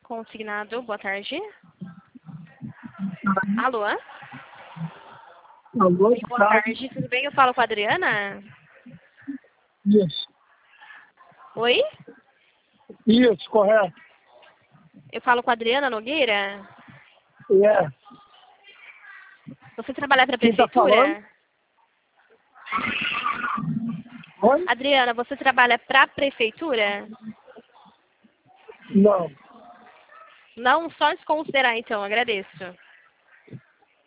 Consignado, boa tarde. Alô? Alô, Oi, boa tarde, tudo bem? Eu falo com a Adriana? Isso, Oi? isso, correto. Eu falo com a Adriana Nogueira? É. Você trabalha para a Quem tá falando? prefeitura? Oi? Adriana, você trabalha para a prefeitura? Não. Não, só desconsiderar então, agradeço.